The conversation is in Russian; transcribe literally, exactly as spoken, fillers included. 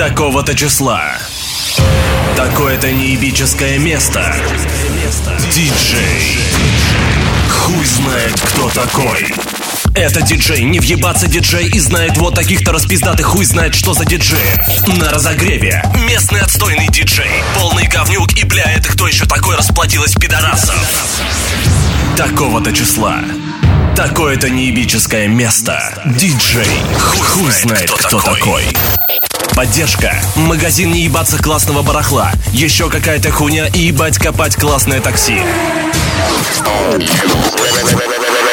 такого-то числа. Такое-то неебическое место. Диджей. Хуй знает, кто такой. Это диджей, не въебаться диджей. И знает вот таких-то распиздатых, хуй знает, что за диджеев. На разогреве местный отстойный диджей. Полный говнюк и бля, это кто еще такой расплодилась пидорасов? Такого-то числа. Такое-то неебическое место. Диджей. Хуй, хуй знает, кто, кто такой. такой. Поддержка. Магазин не ебаться классного барахла. Еще какая-то хуйня и ебать копать классное такси.